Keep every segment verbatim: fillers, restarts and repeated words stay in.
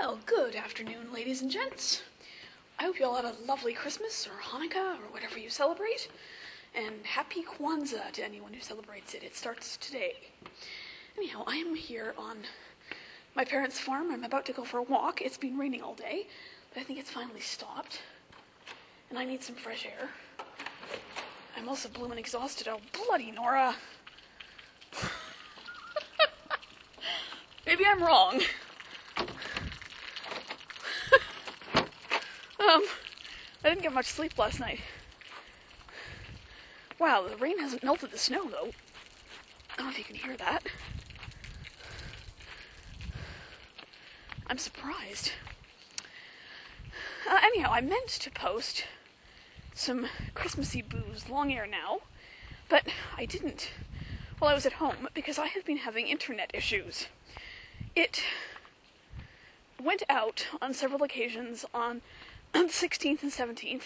Well, good afternoon, ladies and gents. I hope you all had a lovely Christmas or Hanukkah or whatever you celebrate. And happy Kwanzaa to anyone who celebrates it. It starts today. Anyhow, I am here on my parents' farm. I'm about to go for a walk. It's been raining all day, but I think it's finally stopped. And I need some fresh air. I'm also bloomin' exhausted. Oh, bloody Nora. Maybe I'm wrong. um, I didn't get much sleep last night. Wow, the rain hasn't melted the snow, though. I don't know if you can hear that. I'm surprised. Uh, anyhow, I meant to post some Christmassy booze long ere now, but I didn't while I was at home because I have been having internet issues. It went out on several occasions on the sixteenth and seventeenth.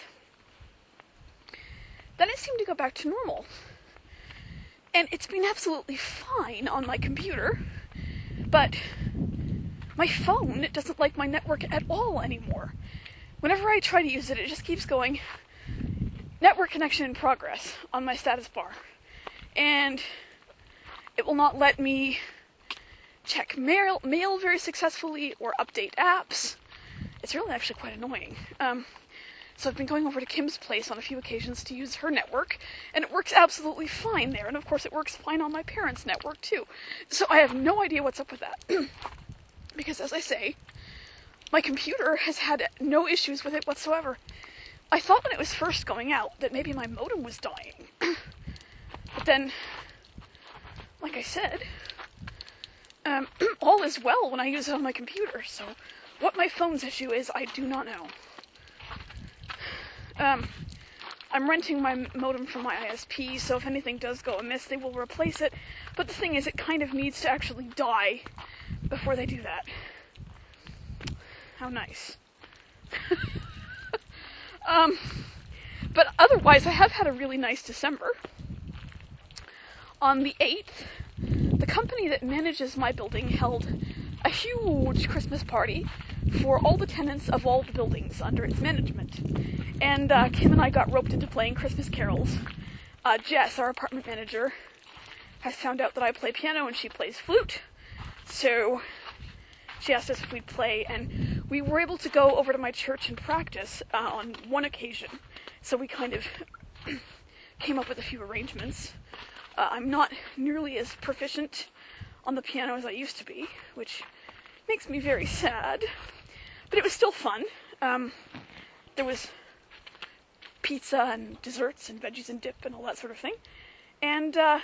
Then it seemed to go back to normal. And it's been absolutely fine on my computer, but my phone doesn't like my network at all anymore. Whenever I try to use it, it just keeps going, network connection in progress, on my status bar. And it will not let me check mail, mail very successfully or update apps. It's really actually quite annoying. Um, so I've been going over to Kim's place on a few occasions to use her network, and it works absolutely fine there. And of course it works fine on my parents' network too. So I have no idea what's up with that. Because as I say, my computer has had no issues with it whatsoever. I thought when it was first going out that maybe my modem was dying. But then, like I said, um, all is well when I use it on my computer, so what my phone's issue is, I do not know. Um, I'm renting my modem from my I S P, so if anything does go amiss, they will replace it. But the thing is, it kind of needs to actually die before they do that. How nice. um, but otherwise, I have had a really nice December. On the eighth, the company that manages my building held a huge Christmas party for all the tenants of all the buildings under its management. And uh, Kim and I got roped into playing Christmas carols. Uh, Jess, our apartment manager, has found out that I play piano and she plays flute. So she asked us if we'd play, and we were able to go over to my church and practice uh, on one occasion. So we kind of came up with a few arrangements. Uh, I'm not nearly as proficient on the piano as I used to be, which makes me very sad. But it was still fun. Um, there was pizza and desserts and veggies and dip and all that sort of thing. And uh,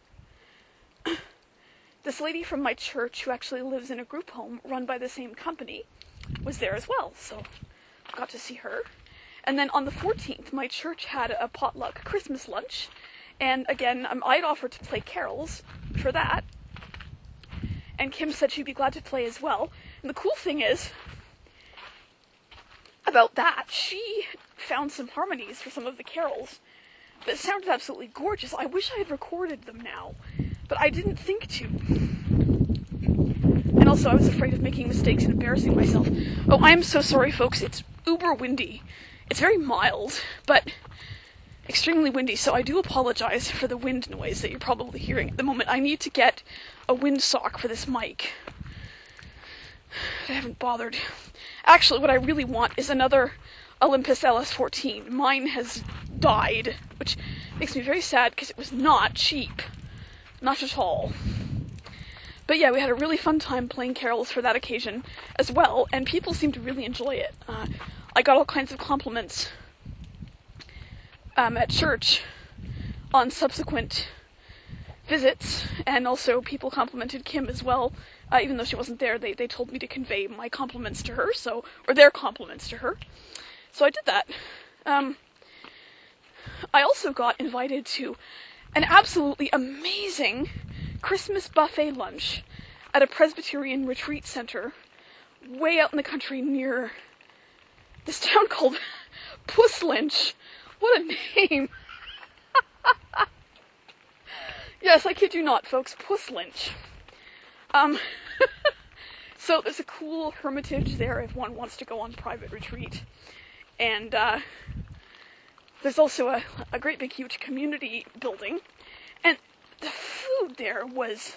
this lady from my church, who actually lives in a group home run by the same company, was there as well. So I got to see her. And then on the fourteenth, my church had a potluck Christmas lunch. And again, um, I'd offered to play carols for that. And Kim said she'd be glad to play as well. And the cool thing is, about that, she found some harmonies for some of the carols that sounded absolutely gorgeous. I wish I had recorded them now, but I didn't think to. And also, I was afraid of making mistakes and embarrassing myself. Oh, I am so sorry, folks. It's uber windy. It's very mild, but extremely windy, so I do apologize for the wind noise that you're probably hearing at the moment. I need to get a windsock for this mic. I haven't bothered. Actually, what I really want is another Olympus L S fourteen. Mine has died, which makes me very sad because it was not cheap. Not at all. But yeah, we had a really fun time playing carols for that occasion as well, and people seemed to really enjoy it. Uh, I got all kinds of compliments Um, at church on subsequent visits, and also people complimented Kim as well, uh, even though she wasn't there. They, they told me to convey my compliments to her, so, or their compliments to her, so I did that. Um, I also got invited to an absolutely amazing Christmas buffet lunch at a Presbyterian retreat center way out in the country near this town called Puslinch. What a name! Yes, I kid you not, folks. Puslinch. Um, So there's a cool hermitage there if one wants to go on private retreat. And uh, there's also a, a great big huge community building. And the food there was...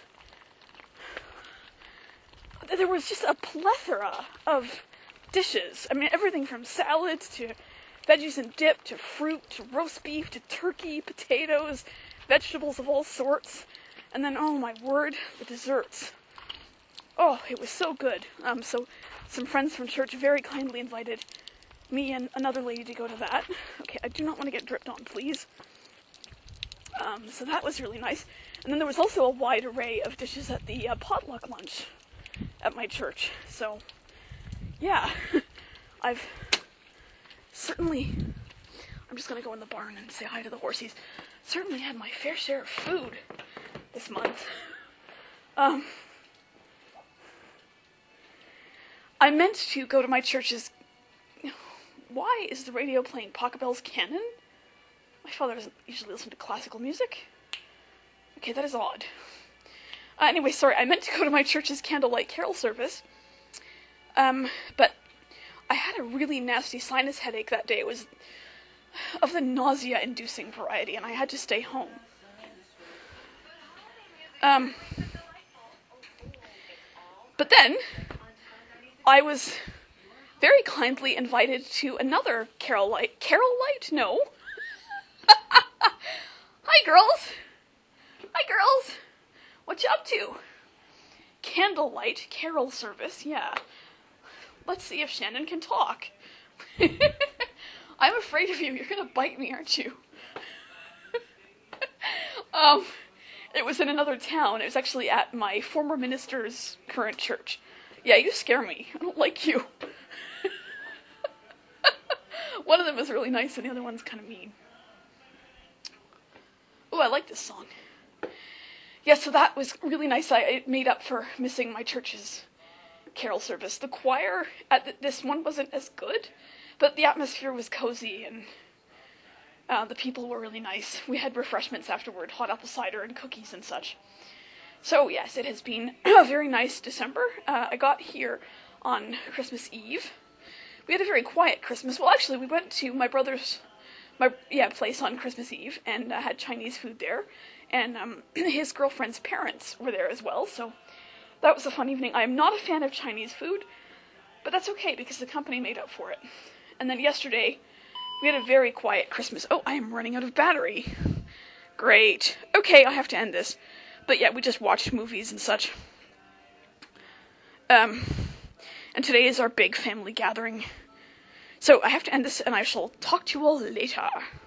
There was just a plethora of dishes. I mean, everything from salads to veggies and dip to fruit to roast beef to turkey, potatoes, vegetables of all sorts. And then, oh my word, the desserts. Oh, it was so good. Um, so some friends from church very kindly invited me and another lady to go to that. Okay, I do not want to get dripped on, please. Um, so that was really nice. And then there was also a wide array of dishes at the uh, potluck lunch at my church. So, yeah, I've certainly, I'm just going to go in the barn and say hi to the horsies, certainly had my fair share of food this month. Um, I meant to go to my church's... Why is the radio playing Pachelbel's Canon? My father doesn't usually listen to classical music. Okay, that is odd. Uh, anyway, sorry, I meant to go to my church's candlelight carol service. Um, but I had a really nasty sinus headache that day. It was of the nausea-inducing variety, and I had to stay home. Um, but then, I was very kindly invited to another carol light. Carol light? No. Hi, girls. Hi, girls. What you up to? Candlelight carol service, yeah. Let's see if Shannon can talk. I'm afraid of you. You're gonna bite me, aren't you? um, it was in another town. It was actually at my former minister's current church. Yeah, you scare me. I don't like you. One of them is really nice and the other one's kind of mean. Oh, I like this song. Yeah, so that was really nice. I it made up for missing my church's carol service. The choir at th- this one wasn't as good, but the atmosphere was cozy and uh, the people were really nice. We had refreshments afterward, hot apple cider and cookies and such. So yes, it has been a very nice December. Uh, I got here on Christmas Eve. We had a very quiet Christmas. Well, actually, we went to my brother's my yeah place on Christmas Eve and uh, had Chinese food there. And um, his girlfriend's parents were there as well, so that was a fun evening. I am not a fan of Chinese food, but that's okay because the company made up for it. And then yesterday, we had a very quiet Christmas. Oh, I am running out of battery. Great. Okay, I have to end this. But yeah, we just watched movies and such. Um, and today is our big family gathering. So I have to end this, and I shall talk to you all later.